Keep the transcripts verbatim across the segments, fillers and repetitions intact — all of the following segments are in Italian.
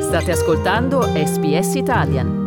State ascoltando S B S Italian.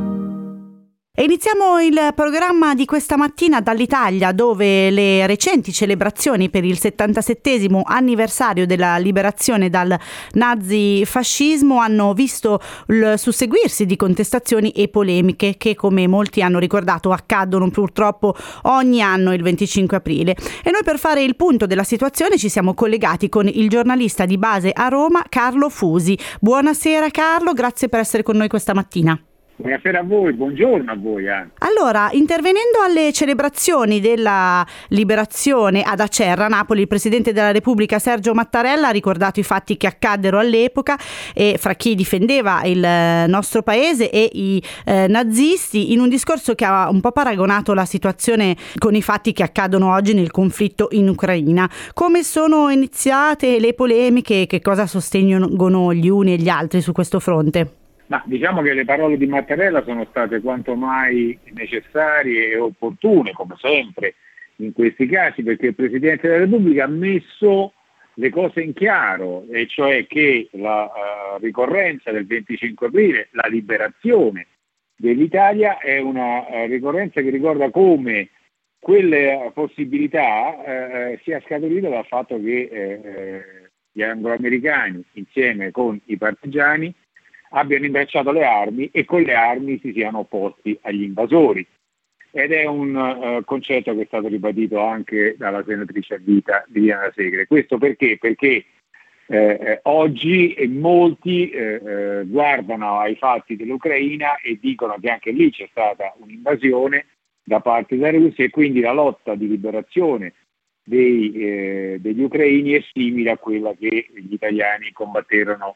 E iniziamo il programma di questa mattina dall'Italia, dove le recenti celebrazioni per il settantasettesimo anniversario della liberazione dal nazifascismo hanno visto il susseguirsi di contestazioni e polemiche che, come molti hanno ricordato, accadono purtroppo ogni anno il venticinque aprile. E noi, per fare il punto della situazione, ci siamo collegati con il giornalista di base a Roma, Carlo Fusi. Buonasera Carlo, grazie per essere con noi questa mattina. Buonasera a voi, buongiorno a voi anche. Allora, intervenendo alle celebrazioni della liberazione ad Acerra, Napoli, il Presidente della Repubblica Sergio Mattarella ha ricordato i fatti che accaddero all'epoca e fra chi difendeva il nostro paese e i eh, nazisti, in un discorso che ha un po' paragonato la situazione con i fatti che accadono oggi nel conflitto in Ucraina. Come sono iniziate le polemiche e che cosa sostengono gli uni e gli altri su questo fronte? Ma diciamo che le parole di Mattarella sono state quanto mai necessarie e opportune, come sempre in questi casi, perché il Presidente della Repubblica ha messo le cose in chiaro, e cioè che la uh, ricorrenza del venticinque aprile, la liberazione dell'Italia, è una uh, ricorrenza che ricorda come quelle possibilità uh, sia scaturita dal fatto che uh, gli angloamericani, insieme con i partigiani, abbiano imbracciato le armi e con le armi si siano opposti agli invasori. Ed è un uh, concetto che è stato ribadito anche dalla senatrice a vita Liliana Segre. Questo perché? Perché eh, oggi molti eh, guardano ai fatti dell'Ucraina e dicono che anche lì c'è stata un'invasione da parte della Russia, e quindi la lotta di liberazione dei, eh, degli ucraini è simile a quella che gli italiani combatterono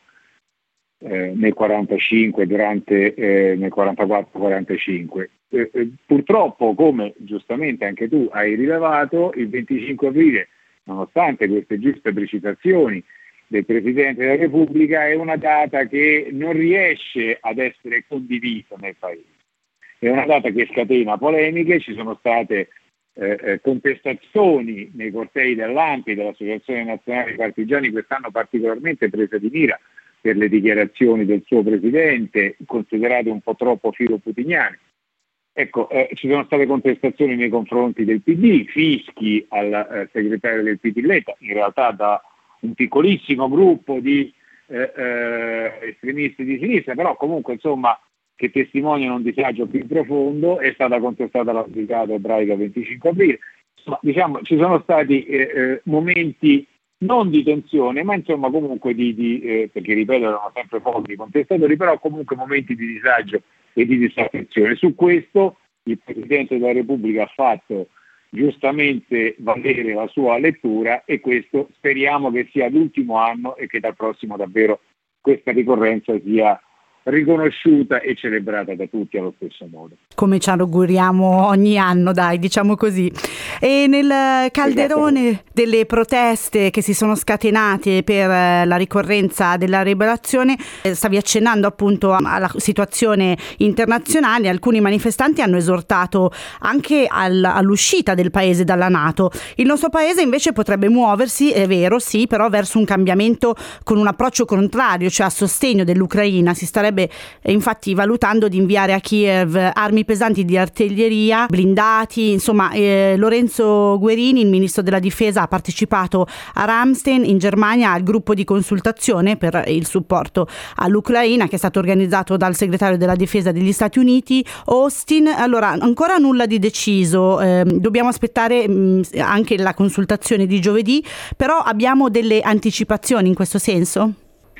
Eh, nel quarantacinque, durante eh, nel quarantaquattro quarantacinque. Eh, eh, purtroppo, come giustamente anche tu hai rilevato, il venticinque aprile, nonostante queste giuste precisazioni del Presidente della Repubblica, è una data che non riesce ad essere condivisa nel Paese. È una data che scatena polemiche, ci sono state eh, eh, contestazioni nei cortei dell'A N P I, dell'Associazione Nazionale Partigiani, quest'anno particolarmente presa di mira per le dichiarazioni del suo presidente, considerate un po' troppo filoputiniane. Ecco, eh, ci sono state contestazioni nei confronti del P D, fischi al eh, segretario del P D Letta, in realtà da un piccolissimo gruppo di eh, eh, estremisti di sinistra, però comunque insomma che testimoniano un disagio più profondo. È stata contestata la giudicata ebraica venticinque aprile. Insomma, diciamo, ci sono stati eh, eh, momenti non di tensione, ma insomma comunque di, di eh, perché ripeto erano sempre pochi contestatori, però comunque momenti di disagio e di disaffezione. Su questo il Presidente della Repubblica ha fatto giustamente valere la sua lettura, e questo speriamo che sia l'ultimo anno e che dal prossimo davvero questa ricorrenza sia riconosciuta e celebrata da tutti allo stesso modo. Come ci auguriamo ogni anno, dai, diciamo così. E nel calderone esatto. delle proteste che si sono scatenate per la ricorrenza della liberazione, stavi accennando appunto alla situazione internazionale. Alcuni manifestanti hanno esortato anche al, all'uscita del paese dalla NATO. Il nostro paese invece potrebbe muoversi, è vero, sì, però verso un cambiamento con un approccio contrario, cioè a sostegno dell'Ucraina. Si starebbe infatti valutando di inviare a Kiev armi pesanti di artiglieria, blindati, insomma eh, Lorenzo Guerini, il ministro della difesa, ha partecipato a Ramstein in Germania al gruppo di consultazione per il supporto all'Ucraina che è stato organizzato dal segretario della difesa degli Stati Uniti Austin. Allora, ancora nulla di deciso, eh, dobbiamo aspettare mh, anche la consultazione di giovedì, però abbiamo delle anticipazioni in questo senso?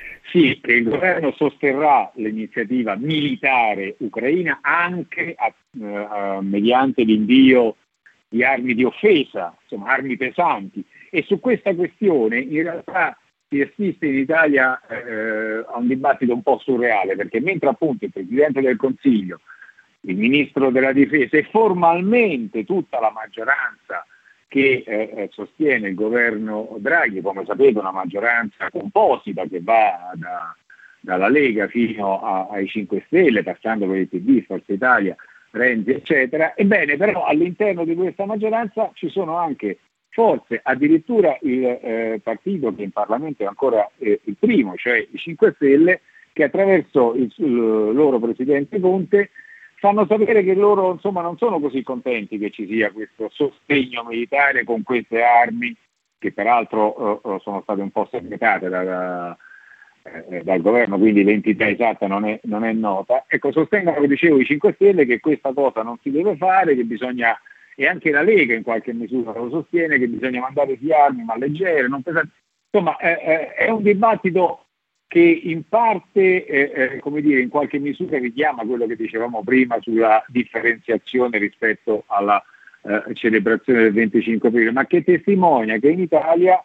Sì, che il governo sosterrà l'iniziativa militare ucraina anche a, uh, mediante l'invio di armi di offesa, insomma armi pesanti, e su questa questione in realtà si assiste in Italia eh, a un dibattito un po' surreale, perché mentre appunto il Presidente del Consiglio, il Ministro della Difesa e formalmente tutta la maggioranza che eh, sostiene il governo Draghi, come sapete una maggioranza composita che va da, dalla Lega fino a, ai cinque Stelle, passando per il P D, Forza Italia, Renzi eccetera. Ebbene, però all'interno di questa maggioranza ci sono anche forze, addirittura il eh, partito che in Parlamento è ancora eh, il primo, cioè i cinque Stelle, che attraverso il, il loro presidente Conte fanno sapere che loro insomma non sono così contenti che ci sia questo sostegno militare con queste armi, che peraltro uh, sono state un po' segretate da, da, eh, dal governo, quindi l'entità esatta non è, non è nota. Ecco, sostengono, come dicevo, i cinque Stelle che questa cosa non si deve fare, che bisogna, e anche la Lega in qualche misura lo sostiene, che bisogna mandare via armi ma leggere, non pesanti. Insomma, eh, è un dibattito che in parte, eh, eh, come dire, in qualche misura richiama quello che dicevamo prima sulla differenziazione rispetto alla eh, celebrazione del venticinque aprile, ma che testimonia che in Italia,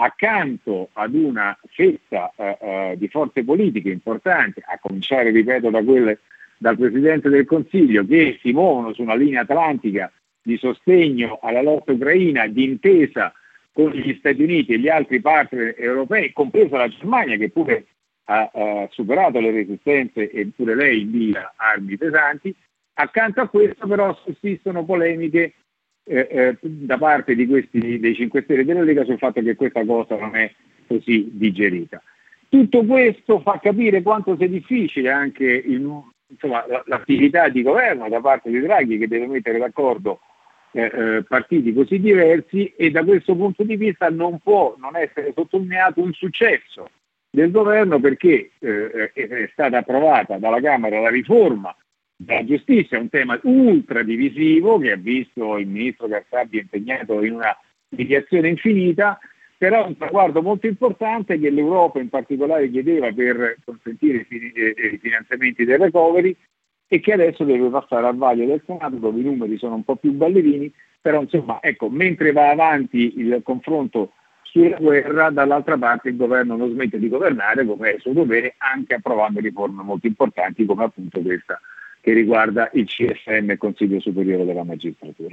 accanto ad una fetta eh, eh, di forze politiche importanti, a cominciare, ripeto, da quelle dal Presidente del Consiglio, che si muovono su una linea atlantica di sostegno alla lotta ucraina, di intesa con gli Stati Uniti e gli altri partner europei, compresa la Germania, che pure ha, ha superato le resistenze e pure lei invia armi pesanti. Accanto a questo però sussistono polemiche eh, eh, da parte di questi dei cinque Stelle della Lega sul fatto che questa cosa non è così digerita. Tutto questo fa capire quanto sia difficile anche il, insomma, l'attività di governo da parte di Draghi, che deve mettere d'accordo Eh, eh, partiti così diversi, e da questo punto di vista non può non essere sottolineato un successo del governo, perché eh, è stata approvata dalla Camera la riforma della giustizia, un tema ultra divisivo che ha visto il ministro Cartabia impegnato in una mediazione infinita, però un traguardo molto importante che l'Europa in particolare chiedeva per consentire i finanziamenti del recovery, e che adesso deve passare al vaglio del Senato, dove i numeri sono un po' più ballerini, però insomma, ecco, mentre va avanti il confronto sulla guerra, dall'altra parte il governo non smette di governare, come è suo dovere, anche approvando riforme molto importanti come appunto questa che riguarda il C S M, il Consiglio Superiore della Magistratura.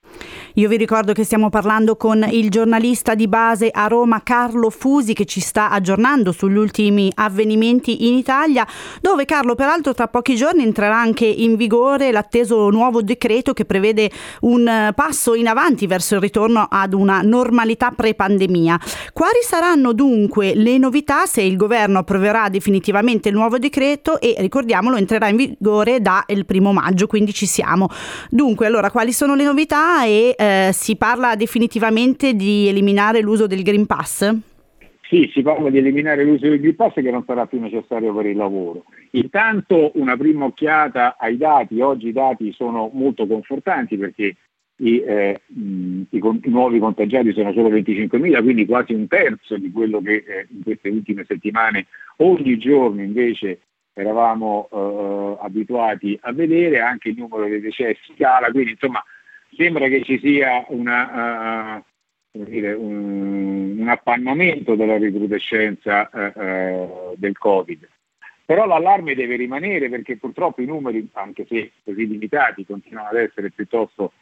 Io vi ricordo che stiamo parlando con il giornalista di base a Roma Carlo Fusi, che ci sta aggiornando sugli ultimi avvenimenti in Italia, dove, Carlo, peraltro tra pochi giorni entrerà anche in vigore l'atteso nuovo decreto che prevede un passo in avanti verso il ritorno ad una normalità pre-pandemia. Quali saranno dunque le novità se il governo approverà definitivamente il nuovo decreto? E ricordiamolo, entrerà in vigore dal primo maggio, quindi ci siamo. Dunque, allora, quali sono le novità? E Eh, si parla definitivamente di eliminare l'uso del Green Pass? Sì, si parla di eliminare l'uso del Green Pass, che non sarà più necessario per il lavoro. Intanto una prima occhiata ai dati. Oggi i dati sono molto confortanti, perché i, eh, mh, i, i nuovi contagiati sono solo venticinquemila, quindi quasi un terzo di quello che eh, in queste ultime settimane ogni giorno invece eravamo eh, abituati a vedere. Anche il numero dei decessi cala, quindi insomma sembra che ci sia una, uh, come dire, un, un appannamento della recrudescenza uh, uh, del Covid. Però l'allarme deve rimanere, perché purtroppo i numeri, anche se così limitati, continuano ad essere piuttosto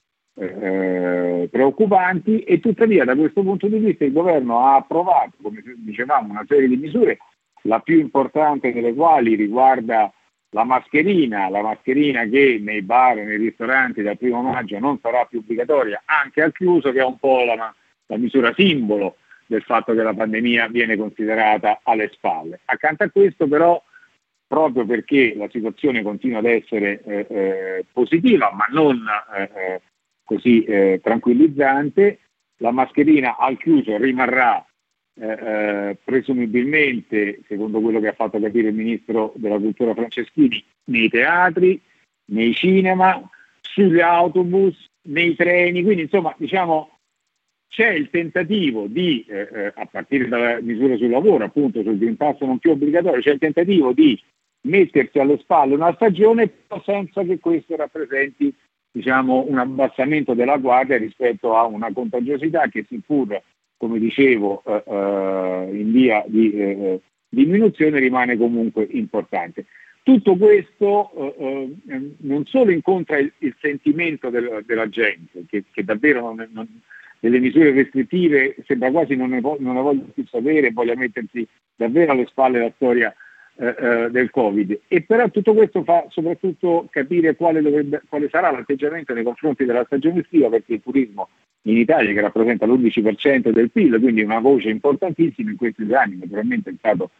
uh, preoccupanti, e tuttavia da questo punto di vista il governo ha approvato, come dicevamo, una serie di misure, la più importante delle quali riguarda la mascherina, la mascherina che nei bar e nei ristoranti dal primo maggio non sarà più obbligatoria, anche al chiuso, che è un po' la, la misura simbolo del fatto che la pandemia viene considerata alle spalle. Accanto a questo però, proprio perché la situazione continua ad essere eh, eh, positiva, ma non eh, così eh, tranquillizzante, la mascherina al chiuso rimarrà Eh, eh, presumibilmente, secondo quello che ha fatto capire il ministro della cultura Franceschini, nei teatri, nei cinema, sugli autobus, nei treni. Quindi insomma, diciamo, c'è il tentativo di, eh, eh, a partire dalla misura sul lavoro, appunto sul Green Pass non più obbligatorio, c'è il tentativo di mettersi alle spalle una stagione, però senza che questo rappresenti, diciamo, un abbassamento della guardia rispetto a una contagiosità che, seppur, come dicevo, eh, eh, in via di eh, diminuzione, rimane comunque importante. Tutto questo eh, eh, non solo incontra il, il sentimento del, della gente, che, che davvero non, non, delle misure restrittive sembra quasi non ne, vo- non ne voglia più sapere, voglia mettersi davvero alle spalle la storia eh, eh, del Covid, e però tutto questo fa soprattutto capire quale, dovrebbe, quale sarà l'atteggiamento nei confronti della stagione estiva, perché il turismo in Italia, che rappresenta l'undici per cento del P I L, quindi una voce importantissima in questi due anni, naturalmente è stato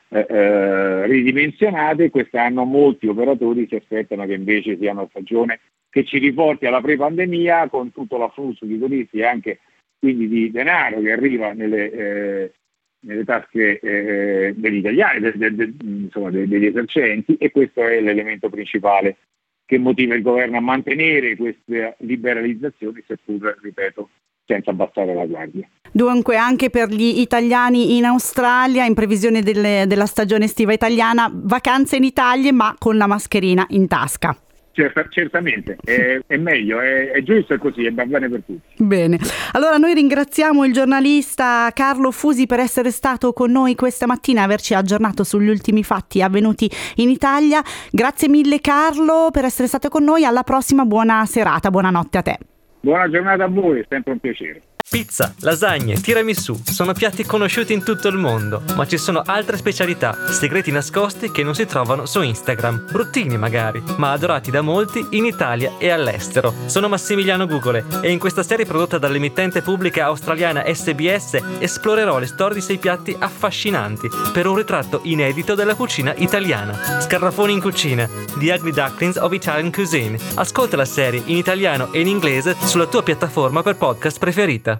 eh, eh, ridimensionate. Quest'anno molti operatori si aspettano che invece sia una stagione che ci riporti alla pre-pandemia, con tutto l'afflusso di turisti e anche quindi di denaro che arriva nelle, eh, nelle tasche eh, degli italiani, de, de, de, insomma de, degli esercenti, e questo è l'elemento principale che motiva il governo a mantenere queste liberalizzazioni, seppur, ripeto, senza abbassare la guardia. Dunque anche per gli italiani in Australia, in previsione delle, della stagione estiva italiana, vacanze in Italia ma con la mascherina in tasca. Certamente, è, è meglio, è, è giusto, è così, e va bene per tutti. Bene, allora noi ringraziamo il giornalista Carlo Fusi per essere stato con noi questa mattina e averci aggiornato sugli ultimi fatti avvenuti in Italia. Grazie mille Carlo per essere stato con noi, alla prossima, buona serata, buonanotte a te. Buona giornata a voi, è sempre un piacere. Pizza, lasagne, tiramisù sono piatti conosciuti in tutto il mondo, ma ci sono altre specialità, segreti nascosti che non si trovano su Instagram, bruttini magari, ma adorati da molti in Italia e all'estero. Sono Massimiliano Gugole e in questa serie prodotta dall'emittente pubblica australiana S B S esplorerò le storie di sei piatti affascinanti per un ritratto inedito della cucina italiana. Scarafoni in cucina, The Ugly Ducklings of Italian Cuisine. Ascolta la serie in italiano e in inglese sulla tua piattaforma per podcast preferita.